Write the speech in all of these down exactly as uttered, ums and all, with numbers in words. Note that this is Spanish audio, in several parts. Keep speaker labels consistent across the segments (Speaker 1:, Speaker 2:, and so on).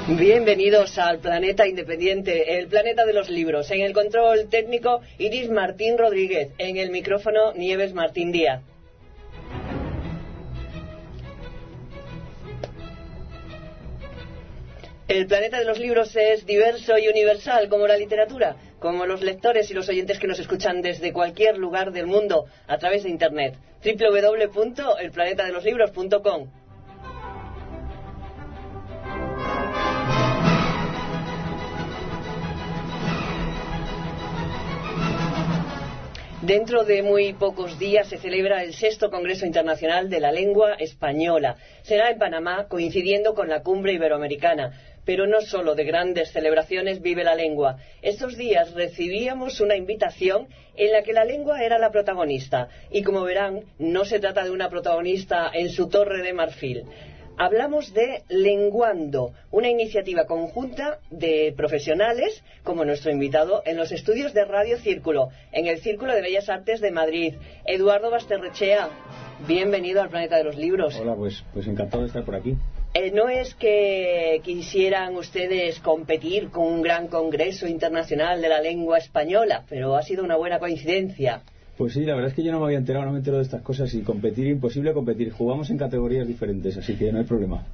Speaker 1: Bienvenidos al Planeta Independiente, el planeta de los libros. En el control técnico, Iris Martín Rodríguez. En el micrófono, Nieves Martín Díaz. El planeta de los libros es diverso y universal, como la literatura, como los lectores y los oyentes que nos escuchan desde cualquier lugar del mundo a través de Internet. doble u doble u doble u punto el planeta de los libros punto com. Dentro de muy pocos días se celebra el sexto Congreso Internacional de la Lengua Española. Será en Panamá, coincidiendo con la Cumbre Iberoamericana. Pero no solo de grandes celebraciones vive la lengua. Estos días recibíamos una invitación en la que la lengua era la protagonista. Y como verán, no se trata de una protagonista en su torre de marfil. Hablamos de Lenguando, una iniciativa conjunta de profesionales, como nuestro invitado, en los estudios de Radio Círculo, en el Círculo de Bellas Artes de Madrid. Eduardo Basterrechea, bienvenido al Planeta de los Libros.
Speaker 2: Hola, pues, pues encantado de estar por aquí.
Speaker 1: Eh, no es que quisieran ustedes competir con un gran congreso internacional de la lengua española, pero ha sido una buena coincidencia.
Speaker 2: Pues sí, la verdad es que yo no me había enterado, no me entero de estas cosas y competir, imposible competir. Jugamos en categorías diferentes, así que no hay problema.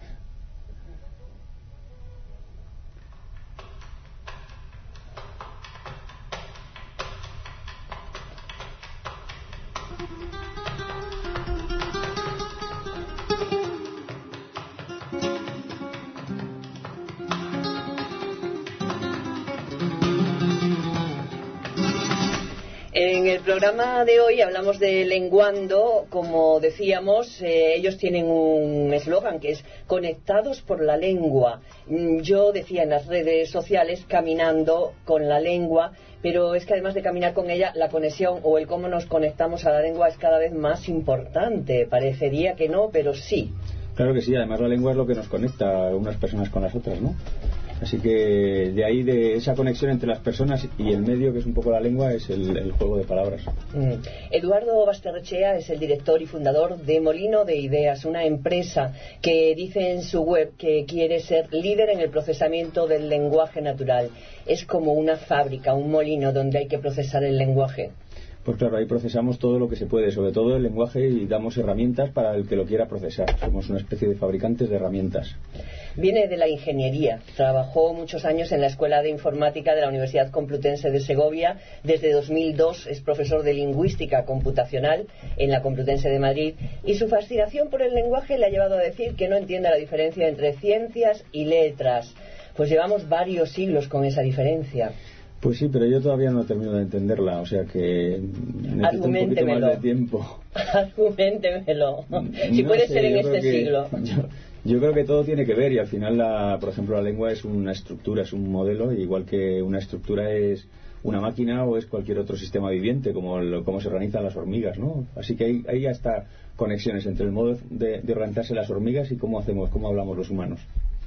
Speaker 1: En el programa de hoy hablamos de Lenguando. Como decíamos, eh, ellos tienen un eslogan que es Conectados por la Lengua. Yo decía en las redes sociales, caminando con la lengua, pero es que además de caminar con ella, la conexión o el cómo nos conectamos a la lengua es cada vez más importante. Parecería que no, pero sí.
Speaker 2: Claro que sí, además la lengua es lo que nos conecta a unas personas con las otras, ¿no? Así que de ahí, de esa conexión entre las personas y el medio, que es un poco la lengua, es el, el juego de palabras.
Speaker 1: Mm. Eduardo Basterrechea es el director y fundador de Molino de Ideas, una empresa que dice en su web que quiere ser líder en el procesamiento del lenguaje natural. Es como una fábrica, un molino donde hay que procesar el lenguaje.
Speaker 2: Pues claro, ahí procesamos todo lo que se puede, sobre todo el lenguaje, y damos herramientas para el que lo quiera procesar. Somos una especie de fabricantes de herramientas.
Speaker 1: Viene de la ingeniería. Trabajó muchos años en la Escuela de Informática de la Universidad Complutense de Segovia. Desde dos mil dos es profesor de Lingüística Computacional en la Complutense de Madrid. Y su fascinación por el lenguaje le ha llevado a decir que no entiende la diferencia entre ciencias y letras. Pues llevamos varios siglos con esa diferencia.
Speaker 2: Pues sí, pero yo todavía no termino de entenderla, o sea que necesito un poquito más de tiempo.
Speaker 1: Arguméntemelo. Si no puede sé, ser en este que, siglo.
Speaker 2: Yo, yo creo que todo tiene que ver, y al final, la, por ejemplo, la lengua es una estructura, es un modelo, igual que una estructura es una máquina o es cualquier otro sistema viviente, como lo, cómo se organizan las hormigas, ¿no? Así que hay, hay hasta conexiones entre el modo de, de organizarse las hormigas y cómo hacemos, cómo hablamos los humanos.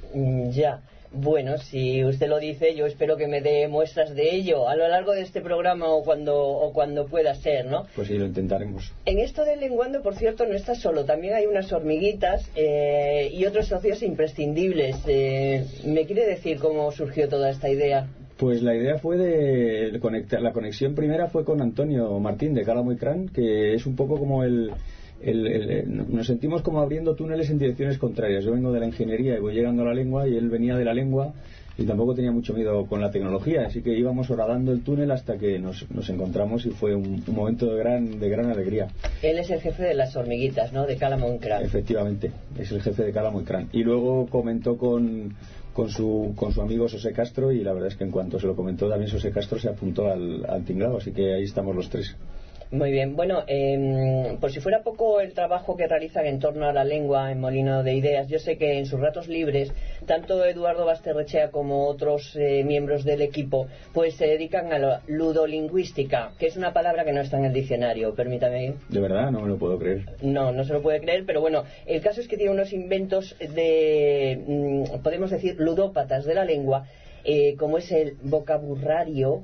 Speaker 1: Ya. Bueno, si usted lo dice, yo espero que me dé muestras de ello a lo largo de este programa o cuando o cuando pueda ser, ¿no?
Speaker 2: Pues sí, lo intentaremos.
Speaker 1: En esto del lenguando, por cierto, no está solo. También hay unas hormiguitas eh, y otros socios imprescindibles. Eh, ¿Me quiere decir cómo surgió toda esta idea?
Speaker 2: Pues la idea fue de conectar. La conexión primera fue con Antonio Martín de Cálamo y Cran, que es un poco como el... El, el, nos sentimos como abriendo túneles en direcciones contrarias. Yo vengo de la ingeniería y voy llegando a la lengua, y él venía de la lengua y tampoco tenía mucho miedo con la tecnología, así que íbamos horadando el túnel hasta que nos, nos encontramos, y fue un, un momento de gran, de gran alegría.
Speaker 1: Él es el jefe de las hormiguitas, ¿no? De Cálamo y Cran.
Speaker 2: Efectivamente, es el jefe de Cálamo y Cran. Y luego comentó con, con, su, con su amigo José Castro, y la verdad es que en cuanto se lo comentó, también José Castro se apuntó al, al tinglado, así que ahí estamos los tres.
Speaker 1: Muy bien, bueno, eh, por si fuera poco el trabajo que realizan en torno a la lengua en Molino de Ideas, yo sé que en sus ratos libres, tanto Eduardo Basterrechea como otros eh, miembros del equipo, pues se dedican a la ludolingüística, que es una palabra que no está en el diccionario, permítame.
Speaker 2: ¿De verdad? No me lo puedo creer.
Speaker 1: No, no se lo puede creer, pero bueno, el caso es que tiene unos inventos de, mmm, podemos decir, ludópatas de la lengua, eh, como es el vocabulario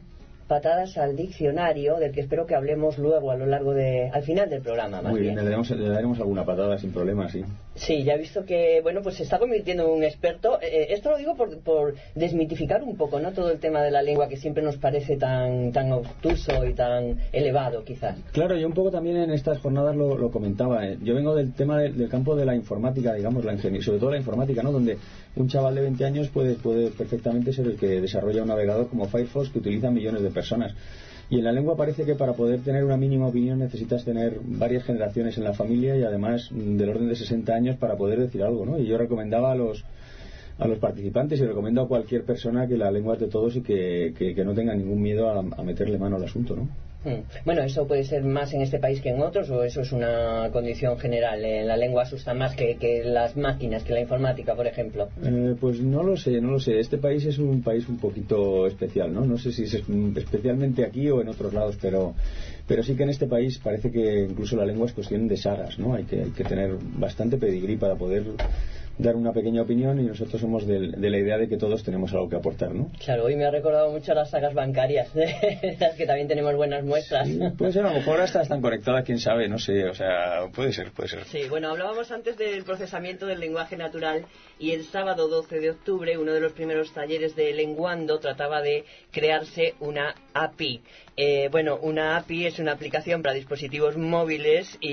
Speaker 1: patadas al diccionario, del que espero que hablemos luego a lo largo de, al final del programa. Más
Speaker 2: Muy bien,
Speaker 1: bien.
Speaker 2: Le, daremos, le daremos alguna patada sin problema, sí.
Speaker 1: Sí, ya he visto que, bueno, pues se está convirtiendo en un experto. Eh, esto lo digo por, por desmitificar un poco, ¿no? Todo el tema de la lengua que siempre nos parece tan, tan obtuso y tan elevado, quizás.
Speaker 2: Claro, yo un poco también en estas jornadas lo, lo comentaba. ¿eh? Yo vengo del tema de, del campo de la informática, digamos, la ingeniería, sobre todo la informática, ¿no? Donde un chaval de veinte años puede, puede perfectamente ser el que desarrolla un navegador como Firefox que utilizan millones de personas. Y en la lengua parece que para poder tener una mínima opinión necesitas tener varias generaciones en la familia y además del orden de sesenta años para poder decir algo, ¿no? Y yo recomendaba a los a los participantes y recomiendo a cualquier persona que la lengua es de todos y que, que, que no tenga ningún miedo a, a meterle mano al asunto, ¿no?
Speaker 1: Bueno, ¿eso puede ser más en este país que en otros o eso es una condición general? ¿En la lengua asusta más que, que las máquinas, que la informática, por ejemplo?
Speaker 2: Eh, pues no lo sé, no lo sé. Este país es un país un poquito especial, ¿no? No sé si es especialmente aquí o en otros lados, pero pero sí que en este país parece que incluso la lengua es cuestión de sagas, ¿no? Hay que, hay que tener bastante pedigrí para poder dar una pequeña opinión y nosotros somos de, de la idea de que todos tenemos algo que aportar, ¿no?
Speaker 1: Claro, hoy me ha recordado mucho las sagas bancarias, las que también tenemos buenas muestras.
Speaker 2: Sí, puede ser, a lo mejor hasta están conectadas, quién sabe, no sé, o sea, puede ser, puede ser.
Speaker 1: Sí, bueno, hablábamos antes del procesamiento del lenguaje natural y el sábado doce de octubre uno de los primeros talleres de Lenguando trataba de crearse una A P I. Eh, bueno, una A P I es una aplicación para dispositivos móviles y,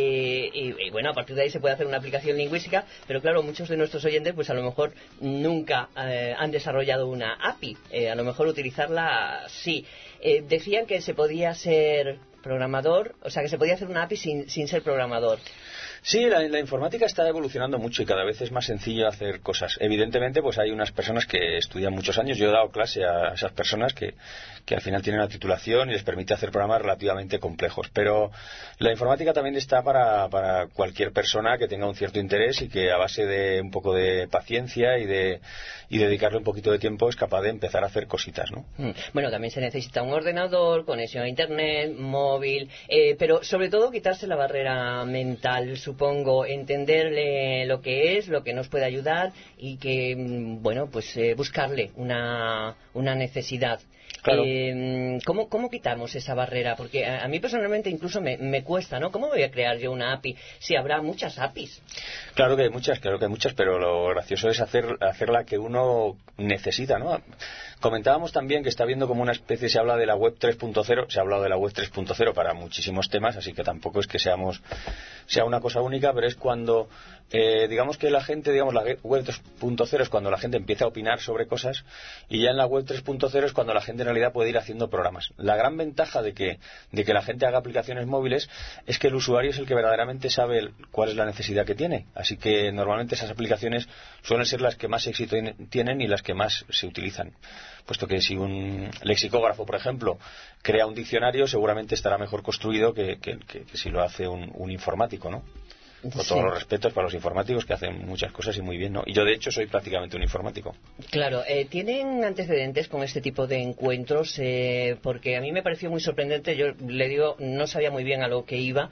Speaker 1: y, y bueno, a partir de ahí se puede hacer una aplicación lingüística, pero claro, muchos de nuestros oyentes pues a lo mejor nunca eh, han desarrollado una A P I, eh, a lo mejor utilizarla sí. Eh, decían que se podía ser programador, o sea que se podía hacer una A P I sin, sin ser programador.
Speaker 3: Sí, la, la informática está evolucionando mucho y cada vez es más sencillo hacer cosas. Evidentemente, pues hay unas personas que estudian muchos años. Yo he dado clase a esas personas que, que al final tienen una titulación y les permite hacer programas relativamente complejos. Pero la informática también está para, para cualquier persona que tenga un cierto interés y que a base de un poco de paciencia y de y dedicarle un poquito de tiempo es capaz de empezar a hacer cositas, ¿no?
Speaker 1: Bueno, también se necesita un ordenador, conexión a internet, móvil, eh, pero sobre todo quitarse la barrera mental, supongo, entenderle lo que es, lo que nos puede ayudar y que, bueno, pues eh, buscarle una, una necesidad.
Speaker 3: Claro.
Speaker 1: Eh, ¿cómo, ¿Cómo quitamos esa barrera? Porque a, a mí personalmente incluso me, me cuesta, ¿no? ¿Cómo voy a crear yo una A P I si habrá muchas A P Is?
Speaker 3: Claro que hay muchas, claro que hay muchas, pero lo gracioso es hacer, hacer la que uno necesita, ¿no? Comentábamos también que está habiendo como una especie, se habla de la web tres punto cero, se ha hablado de la web tres punto cero para muchísimos temas, así que tampoco es que seamos sea una cosa única, pero es cuando eh, digamos que la gente, digamos la web tres punto cero es cuando la gente empieza a opinar sobre cosas y ya en la web tres punto cero es cuando la gente en realidad puede ir haciendo programas. La gran ventaja de que, de que la gente haga aplicaciones móviles es que el usuario es el que verdaderamente sabe cuál es la necesidad que tiene, así que normalmente esas aplicaciones suelen ser las que más éxito tienen y las que más se utilizan, puesto que si un lexicógrafo, por ejemplo, crea un diccionario, seguramente estará mejor construido que, que, que, que si lo hace un, un informático, ¿no? Con
Speaker 1: Sí.
Speaker 3: todos los respetos para los informáticos que hacen muchas cosas y muy bien, ¿no? Y yo, de hecho, soy prácticamente un informático.
Speaker 1: Claro, eh, ¿tienen antecedentes con este tipo de encuentros? Eh, porque a mí me pareció muy sorprendente, yo le digo, no sabía muy bien a lo que iba.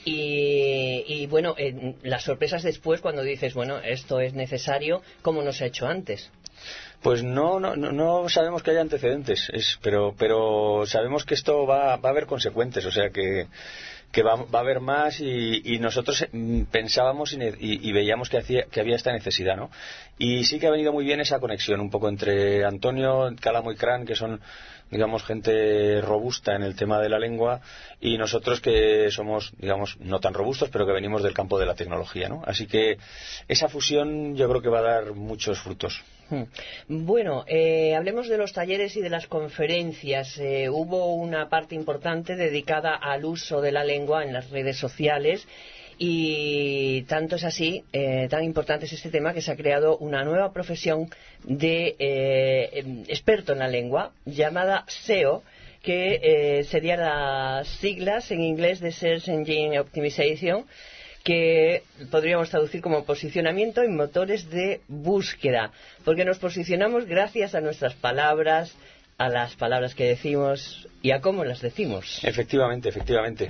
Speaker 1: Y, y bueno, eh, las sorpresas después cuando dices, bueno, esto es necesario, ¿cómo no se ha hecho antes?
Speaker 3: Pues no, no, no, no sabemos que haya antecedentes, es, pero, pero sabemos que esto va, va a haber consecuentes, o sea que, que va, va a haber más y, y nosotros pensábamos y, y, y veíamos que, hacía, que había esta necesidad, ¿no? Y sí que ha venido muy bien esa conexión un poco entre Antonio, Cálamo y Cran, que son, digamos, gente robusta en el tema de la lengua, y nosotros que somos, digamos, no tan robustos, pero que venimos del campo de la tecnología, ¿no? Así que esa fusión yo creo que va a dar muchos frutos.
Speaker 1: Bueno, eh, hablemos de los talleres y de las conferencias. Eh, hubo una parte importante dedicada al uso de la lengua en las redes sociales y tanto es así, eh, tan importante es este tema que se ha creado una nueva profesión de eh, experto en la lengua llamada S E O, que eh, serían las siglas en inglés de Search Engine Optimization, que podríamos traducir como posicionamiento en motores de búsqueda, porque nos posicionamos gracias a nuestras palabras, a las palabras que decimos y a cómo las decimos.
Speaker 3: Efectivamente, efectivamente.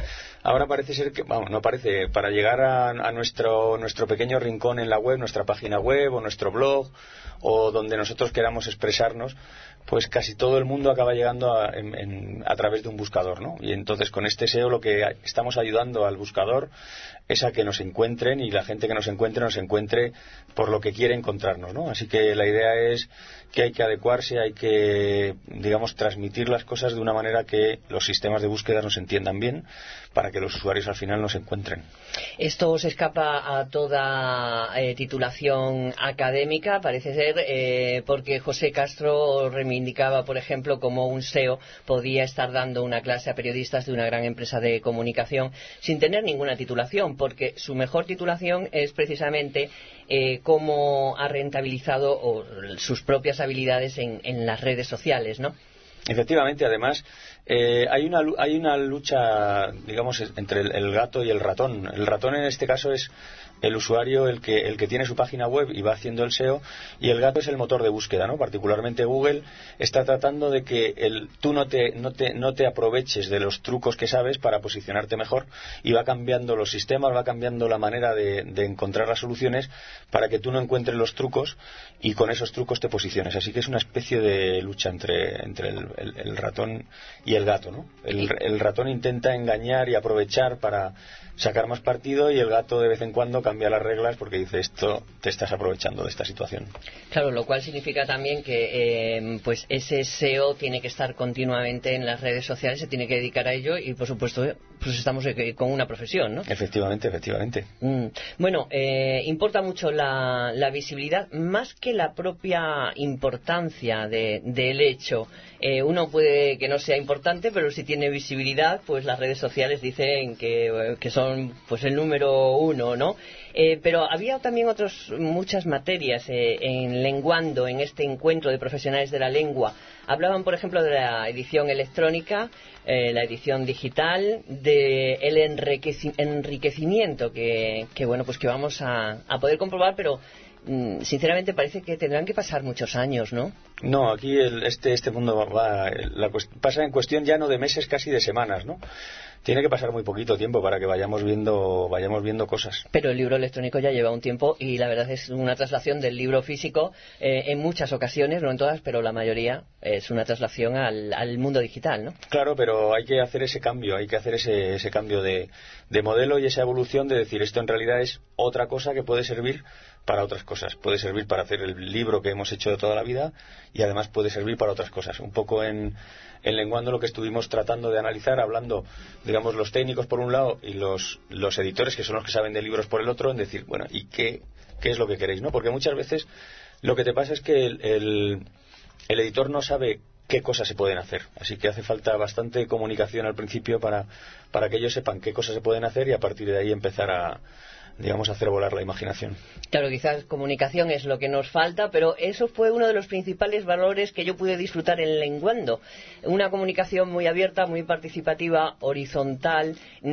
Speaker 3: ahora parece ser que, vamos, no parece, para llegar a, a nuestro, nuestro pequeño rincón en la web, nuestra página web o nuestro blog o donde nosotros queramos expresarnos, pues casi todo el mundo acaba llegando a, en, en, a través de un buscador, ¿no? Y entonces con este S E O lo que estamos ayudando al buscador es a que nos encuentren, y la gente que nos encuentre nos encuentre por lo que quiere encontrarnos, ¿no? Así que la idea es que hay que adecuarse, hay que, digamos, transmitir las cosas de una manera que los sistemas de búsqueda nos entiendan bien, para que los usuarios al final nos encuentren.
Speaker 1: Esto se escapa a toda eh, titulación académica, parece ser, eh, porque José Castro reivindicaba, por ejemplo, como un S E O podía estar dando una clase a periodistas de una gran empresa de comunicación sin tener ninguna titulación, porque su mejor titulación es precisamente eh, cómo ha rentabilizado o, sus propias habilidades en, en las redes sociales, ¿no?
Speaker 3: Efectivamente, además, eh, hay una hay una lucha, digamos, entre el, el gato y el ratón. El ratón en este caso es el usuario el que el que tiene su página web y va haciendo el S E O, y el gato es el motor de búsqueda, ¿no? Particularmente Google está tratando de que el, tú no te, no te no te aproveches de los trucos que sabes para posicionarte mejor, y va cambiando los sistemas, va cambiando la manera de, de encontrar las soluciones para que tú no encuentres los trucos y con esos trucos te posiciones. Así que es una especie de lucha entre, entre el, el, el ratón y el gato, ¿no? El, el ratón intenta engañar y aprovechar para sacar más partido, y el gato de vez en cuando cambia las reglas porque dice: esto te estás aprovechando de esta situación. Claro,
Speaker 1: lo cual significa también que eh, pues ese S E O tiene que estar continuamente en las redes sociales, se tiene que dedicar a ello, y por supuesto pues estamos con una profesión, ¿no?
Speaker 3: Efectivamente, efectivamente.
Speaker 1: Mm. Bueno, eh, importa mucho la, la visibilidad, más que la propia importancia de, del hecho. Eh, uno puede que no sea importante, pero si tiene visibilidad, pues las redes sociales dicen que, que son pues el número uno, ¿no? Eh, pero había también otras muchas materias eh, en Lenguando, en este encuentro de profesionales de la lengua. Hablaban, por ejemplo, de la edición electrónica, eh, la edición digital, de el enriqueci- enriquecimiento que, que bueno, pues que vamos a, a poder comprobar, pero sinceramente parece que tendrán que pasar muchos años, ¿no?
Speaker 3: No, aquí el, este este mundo va, va la, pasa en cuestión ya no de meses, casi de semanas, ¿no? Tiene que pasar muy poquito tiempo para que vayamos viendo vayamos viendo cosas.
Speaker 1: Pero el libro electrónico ya lleva un tiempo, y la verdad es una traslación del libro físico eh, en muchas ocasiones, no en todas, pero la mayoría es una traslación al, al mundo digital, ¿no?
Speaker 3: Claro, pero hay que hacer ese cambio, hay que hacer ese, ese cambio de, de modelo y esa evolución de decir: esto en realidad es otra cosa que puede servir para otras cosas. Puede servir para hacer el libro que hemos hecho de toda la vida, y además puede servir para otras cosas. Un poco en, en Lenguando lo que estuvimos tratando de analizar, hablando, digamos, los técnicos por un lado y los, los editores, que son los que saben de libros, por el otro, en decir, bueno, ¿y qué, qué es lo que queréis, no? Porque muchas veces lo que te pasa es que el, el, el editor no sabe qué cosas se pueden hacer. Así que hace falta bastante comunicación al principio para, para que ellos sepan qué cosas se pueden hacer, y a partir de ahí empezar a, digamos, hacer volar la imaginación.
Speaker 1: Claro, quizás comunicación es lo que nos falta, pero eso fue uno de los principales valores que yo pude disfrutar en Lenguando. Una comunicación muy abierta, muy participativa, horizontal,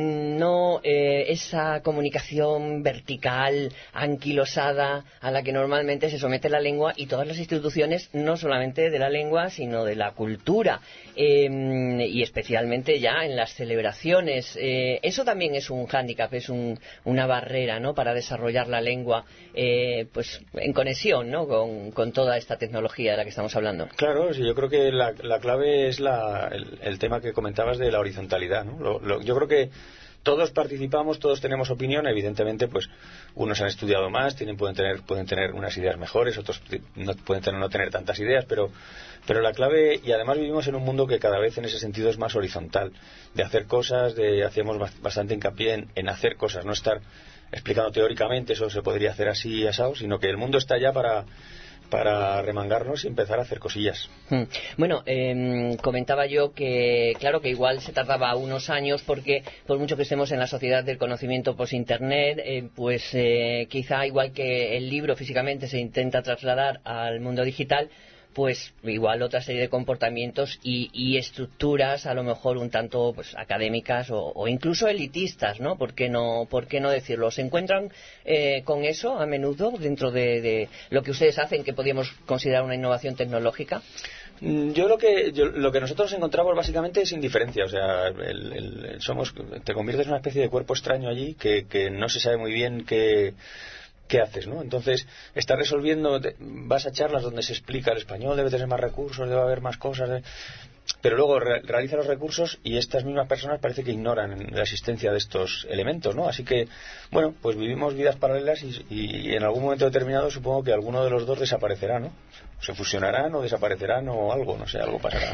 Speaker 1: no eh, esa comunicación vertical, anquilosada, a la que normalmente se somete la lengua y todas las instituciones, no solamente de la lengua, sino de la cultura, eh, y especialmente ya en las celebraciones. Eh, eso también es un hándicap, es un, una barrera, ¿no?, para desarrollar la lengua eh, pues en conexión, ¿no?, con, con toda esta tecnología de la que estamos hablando.
Speaker 3: Claro, sí, yo creo que la, la clave es la, el, el tema que comentabas de la horizontalidad, ¿no? Lo, lo, yo creo que todos participamos, todos tenemos opinión. Evidentemente, pues unos han estudiado más, tienen, pueden tener pueden tener unas ideas mejores, otros no, pueden tener, no tener tantas ideas, pero pero la clave, y además vivimos en un mundo que cada vez en ese sentido es más horizontal, de hacer cosas, de hacemos bastante hincapié en, en hacer cosas, no estar explicando teóricamente eso se podría hacer así y asado, sino que el mundo está ya para para remangarnos y empezar a hacer cosillas.
Speaker 1: Bueno, eh, comentaba yo que claro que igual se tardaba unos años, porque por mucho que estemos en la sociedad del conocimiento post-internet, eh, pues eh, quizá igual que el libro físicamente se intenta trasladar al mundo digital, pues igual otra serie de comportamientos y, y estructuras a lo mejor un tanto pues académicas o, o incluso elitistas, ¿no? ¿Por qué no, por qué no decirlo? ¿Se encuentran eh, con eso a menudo dentro de, de lo que ustedes hacen, que podríamos considerar una innovación tecnológica?
Speaker 3: Yo lo que yo, lo que nosotros encontramos básicamente es indiferencia, o sea, el, el, somos te conviertes en una especie de cuerpo extraño allí que, que no se sabe muy bien qué, qué haces, ¿no? Entonces, estás resolviendo, vas a charlas donde se explica el español, debe tener más recursos, debe haber más cosas, ¿eh? Pero luego re, realiza los recursos y estas mismas personas parece que ignoran la existencia de estos elementos, ¿no? Así que, bueno, pues vivimos vidas paralelas y, y, y en algún momento determinado supongo que alguno de los dos desaparecerá, ¿no? Se fusionarán o desaparecerán o algo, no sé, algo pasará.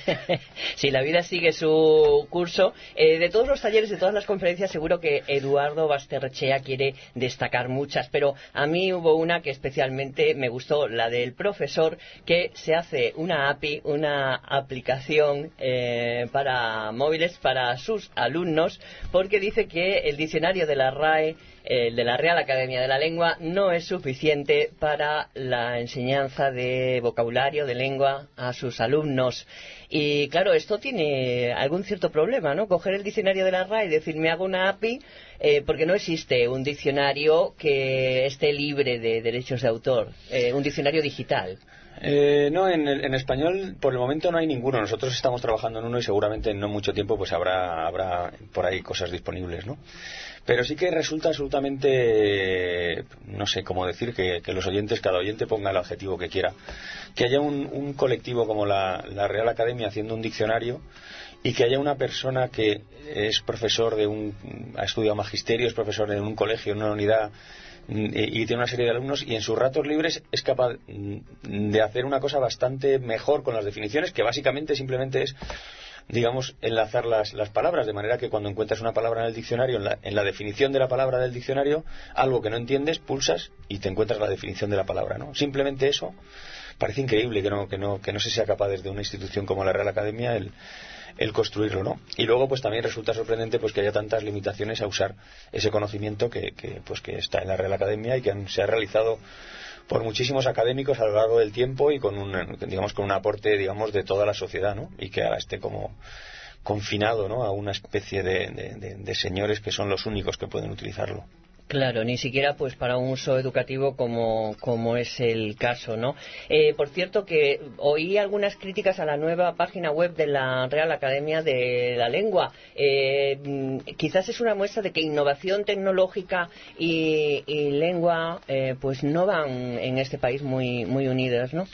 Speaker 1: Si la vida sigue su curso, eh, de todos los talleres, de todas las conferencias, seguro que Eduardo Basterrechea quiere destacar muchas, pero a mí hubo una que especialmente me gustó, la del profesor, que se hace una A P I, una aplicación eh, para móviles para sus alumnos, porque dice que el diccionario de la R A E, el de la Real Academia de la Lengua, no es suficiente para la enseñanza de vocabulario, de lengua a sus alumnos. Y claro, esto tiene algún cierto problema, ¿no? Coger el diccionario de la R A E y decir, me hago una A P I, eh, porque no existe un diccionario que esté libre de derechos de autor, eh, un diccionario digital.
Speaker 3: Eh, no, en, en español por el momento no hay ninguno. Nosotros estamos trabajando en uno y seguramente en no mucho tiempo pues habrá, habrá por ahí cosas disponibles, ¿no? Pero sí que resulta absolutamente, no sé cómo decir, que, que los oyentes, cada oyente ponga el adjetivo que quiera. Que haya un, un colectivo como la, la Real Academia haciendo un diccionario y que haya una persona que es profesor de un, ha estudiado magisterio, es profesor en un colegio, en una unidad, y tiene una serie de alumnos y en sus ratos libres es capaz de hacer una cosa bastante mejor con las definiciones, que básicamente simplemente es, digamos, enlazar las, las palabras, de manera que cuando encuentras una palabra en el diccionario, en la, en la definición de la palabra del diccionario, algo que no entiendes, pulsas y te encuentras la definición de la palabra, ¿no? Simplemente eso. Parece increíble que no, que no, que no se sea capaz desde una institución como la Real Academia el, el construirlo, ¿no? Y luego pues también resulta sorprendente pues que haya tantas limitaciones a usar ese conocimiento que, que pues que está en la Real Academia y que han, se ha realizado por muchísimos académicos a lo largo del tiempo y con un, digamos, con un aporte, digamos, de toda la sociedad, ¿no? Y que ahora esté como confinado, ¿no? A una especie de, de, de, de señores que son los únicos que pueden utilizarlo.
Speaker 1: Claro, ni siquiera pues para un uso educativo como, como es el caso, ¿no? Eh, por cierto que oí algunas críticas a la nueva página web de la Real Academia de la Lengua. Eh, quizás es una muestra de que innovación tecnológica y, y lengua eh, pues no van en este país muy, muy unidas, ¿no?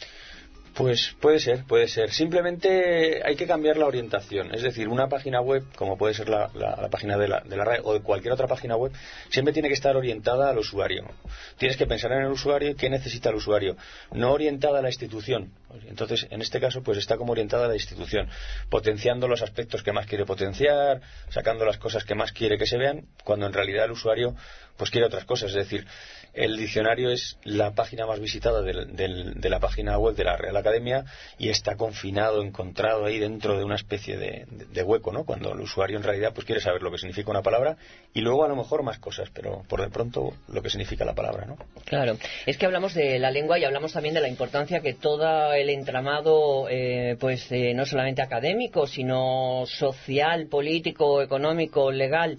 Speaker 3: Pues puede ser, puede ser. Simplemente hay que cambiar la orientación. Es decir, una página web, como puede ser la, la, la página de la, de la R A E o de cualquier otra página web, siempre tiene que estar orientada al usuario. Tienes que pensar en el usuario y qué necesita el usuario, no orientada a la institución. Entonces, en este caso, pues está como orientada a la institución, potenciando los aspectos que más quiere potenciar, sacando las cosas que más quiere que se vean, cuando en realidad el usuario pues quiere otras cosas. Es decir, el diccionario es la página más visitada del, del, de la página web de la Real Academia y está confinado, encontrado ahí dentro de una especie de, de, de hueco, ¿no? Cuando el usuario en realidad pues quiere saber lo que significa una palabra y luego a lo mejor más cosas, pero por de pronto lo que significa la palabra, ¿no?
Speaker 1: Claro, es que hablamos de la lengua y hablamos también de la importancia que todo el entramado, eh, pues eh, no solamente académico, sino social, político, económico, legal,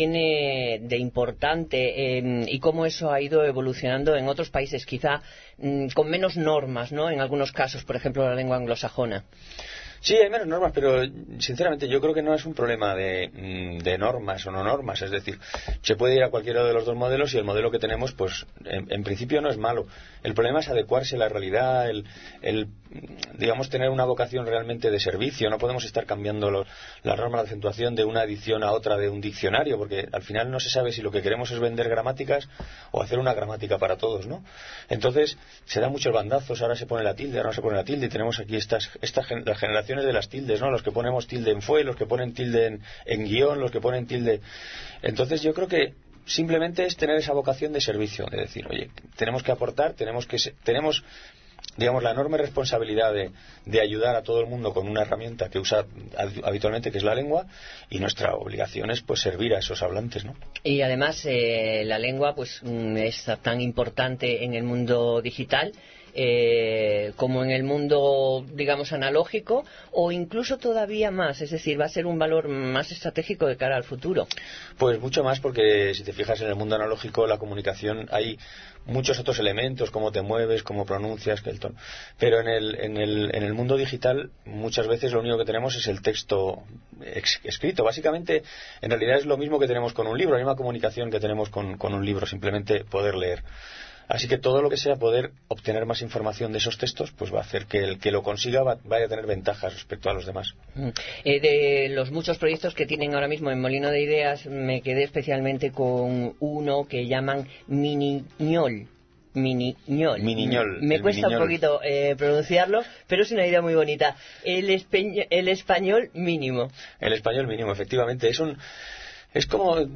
Speaker 1: tiene de importante eh, y cómo eso ha ido evolucionando en otros países, quizá mm, con menos normas, ¿no? En algunos casos, por ejemplo, la lengua anglosajona.
Speaker 3: Sí, hay menos normas, pero sinceramente yo creo que no es un problema de, de normas o no normas. Es decir, se puede ir a cualquiera de los dos modelos y el modelo que tenemos, pues en, en principio no es malo. El problema es adecuarse a la realidad, el, el digamos, tener una vocación realmente de servicio. No podemos estar cambiando los, las normas de acentuación de una edición a otra de un diccionario, porque al final no se sabe si lo que queremos es vender gramáticas o hacer una gramática para todos, ¿no? Entonces, se da muchos bandazos, ahora se pone la tilde, ahora no se pone la tilde, y tenemos aquí estas, estas las generaciones de las tildes, ¿no? Los que ponemos tilde en fue, los que ponen tilde en, en guión, los que ponen tilde. Entonces yo creo que simplemente es tener esa vocación de servicio, de decir, oye, tenemos que aportar, tenemos que tenemos digamos la enorme responsabilidad de, de ayudar a todo el mundo con una herramienta que usa habitualmente, que es la lengua, y nuestra obligación es pues servir a esos hablantes, ¿no?
Speaker 1: Y además eh, la lengua pues es tan importante en el mundo digital. eh, como en el mundo, digamos, analógico, o incluso todavía más, es decir, va a ser un valor más estratégico de cara al futuro?
Speaker 3: Pues mucho más, porque si te fijas en el mundo analógico, la comunicación, hay muchos otros elementos, cómo te mueves, cómo pronuncias, que el tono. Pero en el, en el, en el mundo digital, muchas veces lo único que tenemos es el texto ex, escrito. Básicamente, en realidad es lo mismo que tenemos con un libro, la misma comunicación que tenemos con, con un libro, simplemente poder leer. Así que todo lo que sea poder obtener más información de esos textos, pues va a hacer que el que lo consiga va, vaya a tener ventajas respecto a los demás.
Speaker 1: Mm. Eh, de los muchos proyectos que tienen ahora mismo en Molino de Ideas, me quedé especialmente con uno que llaman Miniñol. Miniñol.
Speaker 3: Miniñol.
Speaker 1: Me cuesta
Speaker 3: Miniñol.
Speaker 1: un poquito eh, pronunciarlo, pero es una idea muy bonita. El, espe- el español mínimo.
Speaker 3: El español mínimo, efectivamente. Es un... Es como... Al,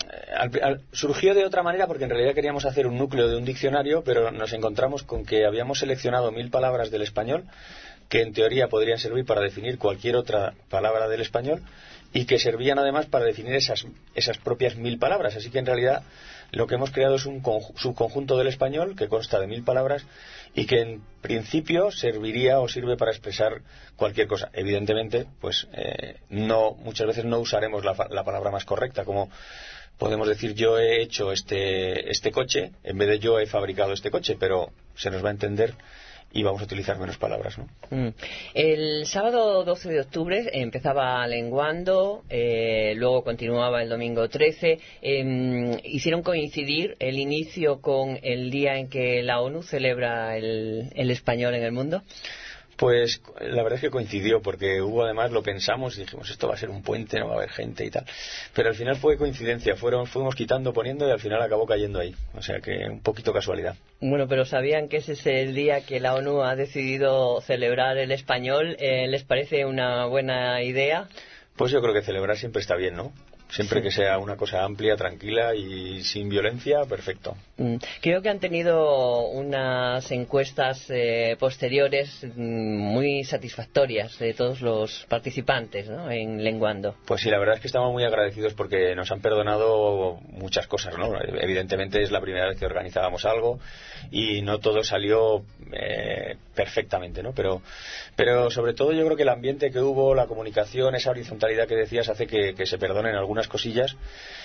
Speaker 3: al, surgió de otra manera porque en realidad queríamos hacer un núcleo de un diccionario, pero nos encontramos con que habíamos seleccionado mil palabras del español que en teoría podrían servir para definir cualquier otra palabra del español y que servían además para definir esas, esas propias mil palabras. Así que en realidad lo que hemos creado es un subconjunto del español que consta de mil palabras y que en principio serviría o sirve para expresar cualquier cosa. Evidentemente, pues eh, no muchas veces no usaremos la, la palabra más correcta, como podemos decir yo he hecho este, este coche en vez de yo he fabricado este coche, pero se nos va a entender y vamos a utilizar menos palabras, ¿no?
Speaker 1: Mm. El sábado doce de octubre empezaba Lenguando, eh, luego continuaba el domingo trece. Eh, hicieron coincidir el inicio con el día en que la ONU celebra el, el español en el mundo.
Speaker 3: Pues la verdad es que coincidió, porque hubo además, lo pensamos y dijimos, esto va a ser un puente, no va a haber gente y tal. Pero al final fue coincidencia, fueron, fuimos quitando, poniendo y al final acabó cayendo ahí. O sea que un poquito casualidad.
Speaker 1: Bueno, pero ¿sabían que ese es el día que la ONU ha decidido celebrar el español? Eh, ¿Les parece una buena idea?
Speaker 3: Pues yo creo que celebrar siempre está bien, ¿no? Siempre que sea una cosa amplia, tranquila y sin violencia, perfecto.
Speaker 1: Creo que han tenido unas encuestas eh, posteriores muy satisfactorias de todos los participantes, ¿no?, en Lenguando.
Speaker 3: Pues sí, la verdad es que estamos muy agradecidos porque nos han perdonado muchas cosas, ¿no? Evidentemente es la primera vez que organizábamos algo y no todo salió eh, perfectamente, ¿no? Pero, pero sobre todo yo creo que el ambiente que hubo, la comunicación, esa horizontalidad que decías hace que, que se perdonen algunas cosillas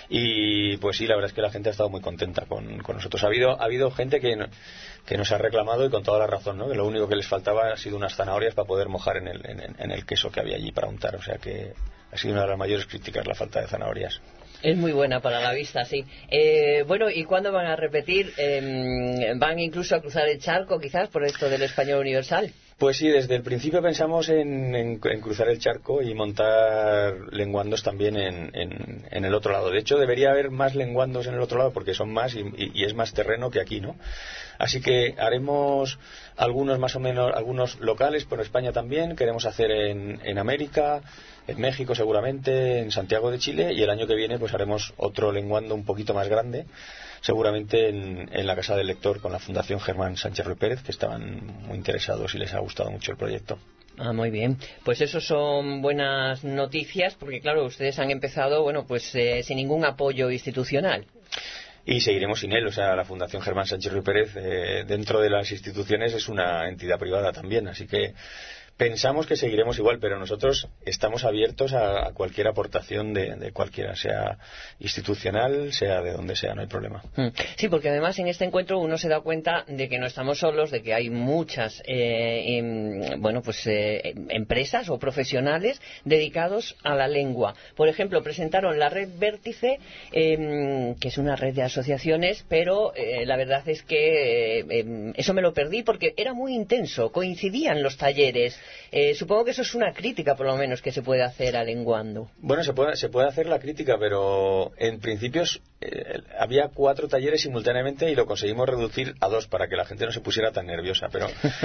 Speaker 3: y pues sí, la verdad es que la gente ha estado muy contenta con, con nosotros. Ha habido, ha habido gente que, no, que nos ha reclamado y con toda la razón, ¿no? Que lo único que les faltaba ha sido unas zanahorias para poder mojar en el, en, en el queso que había allí para untar, o sea que ha sido una de las mayores críticas la falta de zanahorias.
Speaker 1: Es muy buena para la vista, sí. Eh, bueno, ¿y cuándo van a repetir? Eh, ¿Van incluso a cruzar el charco, quizás, por esto del español universal?
Speaker 3: Pues sí, desde el principio pensamos en, en, en cruzar el charco y montar lenguandos también en, en, en el otro lado. De hecho, debería haber más lenguandos en el otro lado porque son más y, y, y es más terreno que aquí, ¿no? Así que haremos algunos más o menos, algunos locales por España también. Queremos hacer en, en América, en México seguramente, en Santiago de Chile y el año que viene pues haremos otro lenguando un poquito más grande, seguramente en, en la Casa del Lector con la Fundación Germán Sánchez Ruiz Pérez, que estaban muy interesados y les ha gustado mucho el proyecto.
Speaker 1: Ah, muy bien. Pues eso son buenas noticias porque, claro, ustedes han empezado, bueno, pues eh, sin ningún apoyo institucional.
Speaker 3: Y seguiremos sin él, o sea, la Fundación Germán Sánchez Ruiz Pérez eh, dentro de las instituciones es una entidad privada también, así que pensamos que seguiremos igual, pero nosotros estamos abiertos a, a cualquier aportación de, de cualquiera, sea institucional, sea de donde sea, no hay problema.
Speaker 1: Sí, porque además en este encuentro uno se da cuenta de que no estamos solos, de que hay muchas eh, em, bueno, pues eh, empresas o profesionales dedicados a la lengua. Por ejemplo, presentaron la red Vértice, eh, que es una red de asociaciones, pero eh, la verdad es que eh, eso me lo perdí porque era muy intenso, coincidían los talleres. Eh, supongo que eso es una crítica, por lo menos, que se puede hacer a Lenguando.
Speaker 3: Bueno, se puede, se puede hacer la crítica, pero en principio eh, había cuatro talleres simultáneamente y lo conseguimos reducir a dos para que la gente no se pusiera tan nerviosa. Pero,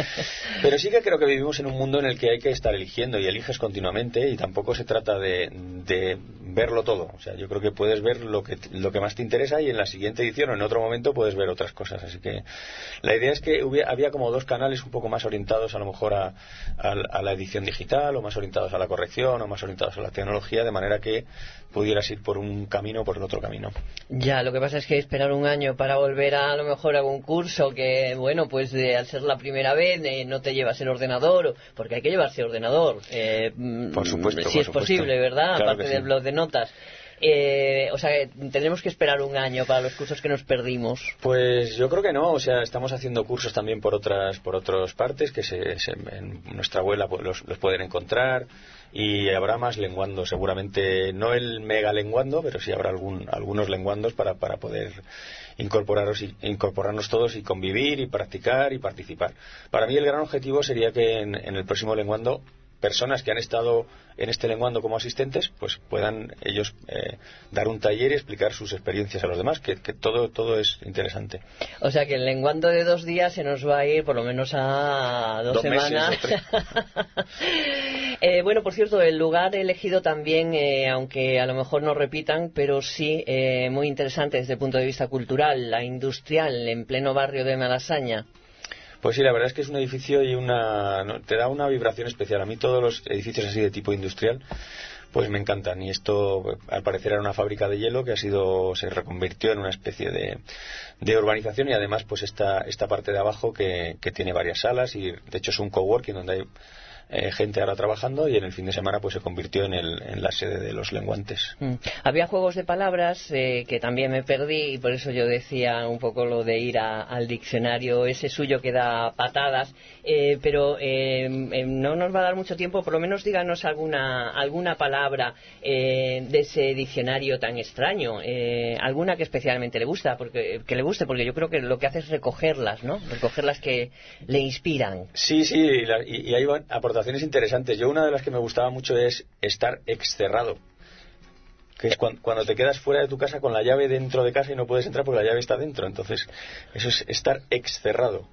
Speaker 3: pero sí que creo que vivimos en un mundo en el que hay que estar eligiendo y eliges continuamente y tampoco se trata de, de verlo todo. O sea, yo creo que puedes ver lo que, lo que más te interesa y en la siguiente edición o en otro momento puedes ver otras cosas. Así que la idea es que hubiera, había como dos canales un poco más orientados a lo mejor a a la edición digital o más orientados a la corrección o más orientados a la tecnología, de manera que pudieras ir por un camino o por el otro camino.
Speaker 1: Ya, lo que pasa es que esperar un año para volver a, a lo mejor a un curso que, bueno, pues eh, al ser la primera vez eh, no te llevas el ordenador, o- porque hay que llevarse ordenador, eh, mm,
Speaker 3: Por supuesto,
Speaker 1: si
Speaker 3: por
Speaker 1: es
Speaker 3: supuesto.
Speaker 1: posible, ¿verdad?
Speaker 3: Claro
Speaker 1: Aparte
Speaker 3: que
Speaker 1: del
Speaker 3: sí.
Speaker 1: blog de notas. Eh, o sea, que tendremos que esperar un año para los cursos que nos perdimos.
Speaker 3: Pues yo creo que no, o sea, estamos haciendo cursos también por otras por otras partes que se, se- en nuestra abuela pues, los, los pueden encontrar, y habrá más lenguando, seguramente no el mega lenguando, pero sí habrá algún, algunos lenguandos para, para poder incorporaros y, incorporarnos todos y convivir y practicar y participar. Para mí el gran objetivo sería que en, en el próximo lenguando personas que han estado en este lenguando como asistentes pues puedan ellos eh, dar un taller y explicar sus experiencias a los demás, que, que todo todo es interesante.
Speaker 1: O sea que el lenguando de dos días se nos va a ir por lo menos a dos,
Speaker 3: Dos
Speaker 1: semanas.
Speaker 3: meses
Speaker 1: Eh, bueno, por cierto, el lugar elegido también, eh, aunque a lo mejor no repitan, pero sí eh, muy interesante desde el punto de vista cultural, la industrial en pleno barrio de Malasaña.
Speaker 3: Pues sí, la verdad es que es un edificio y una no, te da una vibración especial. A mí todos los edificios así de tipo industrial pues me encantan, y esto al parecer era una fábrica de hielo que ha sido se reconvirtió en una especie de, de urbanización, y además pues esta esta parte de abajo que, que tiene varias salas, y de hecho es un coworking donde hay eh, gente ahora trabajando, y en el fin de semana pues se convirtió en, el, en la sede de los lenguantes.
Speaker 1: Mm. Había juegos de palabras eh, que también me perdí, y por eso yo decía un poco lo de ir a- al diccionario ese suyo que da patadas, eh, pero eh, eh, no nos va a dar mucho tiempo. Por lo menos díganos alguna alguna palabra eh, de ese diccionario tan extraño, eh, alguna que especialmente le gusta, porque que le guste, porque yo creo que lo que hace es recogerlas, ¿no? Recogerlas que le inspiran.
Speaker 3: Sí, sí, y, la- y- y hay van- aportaciones interesantes. Yo una de las que me gustaba mucho es estar excerrado, que es cuan- cuando te quedas fuera de tu casa con la llave dentro de casa y no puedes entrar porque la llave está dentro. Entonces, eso es estar excerrado.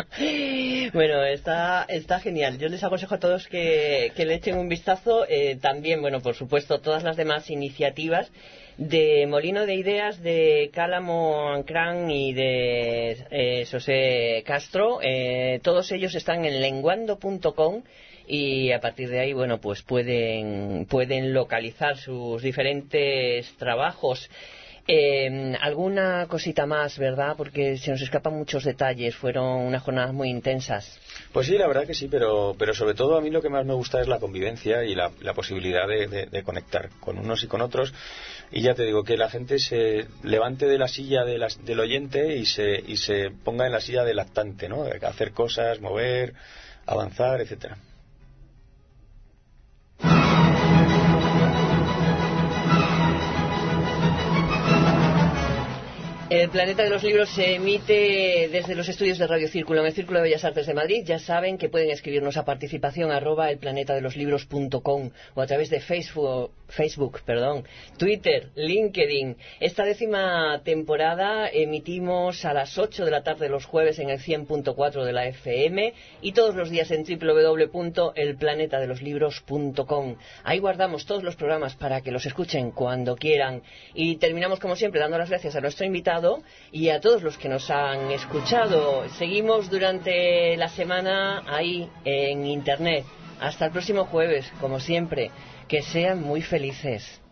Speaker 1: Bueno, está, está genial. Yo les aconsejo a todos que, que le echen un vistazo. Eh, también, bueno, por supuesto, todas las demás iniciativas de Molino de Ideas, de Cálamo Ancrán y de eh, José Castro. Eh, todos ellos están en lenguando punto com, y a partir de ahí, bueno, pues pueden, pueden localizar sus diferentes trabajos. Eh, alguna cosita más, ¿verdad? Porque se nos escapan muchos detalles. Fueron unas jornadas muy intensas.
Speaker 3: Pues sí, la verdad que sí, pero, pero sobre todo a mí lo que más me gusta es la convivencia y la, la posibilidad de, de- de conectar con unos y con otros. Y ya te digo, que la gente se levante de la silla de las- del oyente y se, y se ponga en la silla del actante, ¿no? Hacer cosas, mover, avanzar, etcétera.
Speaker 1: El Planeta de los Libros se emite desde los estudios de Radio Círculo en el Círculo de Bellas Artes de Madrid. Ya saben que pueden escribirnos a participación arroba elplanetadeloslibros punto com o a través de Facebook, Facebook, perdón, Twitter, LinkedIn. Esta décima temporada emitimos a las ocho de la tarde los jueves en el cien punto cuatro de la F M y todos los días en doble u doble u doble u punto elplanetadeloslibros punto com. Ahí guardamos todos los programas para que los escuchen cuando quieran. Y terminamos, como siempre, dando las gracias a nuestro invitado y a todos los que nos han escuchado. Seguimos durante la semana ahí en Internet. Hasta el próximo jueves, como siempre. Que sean muy felices.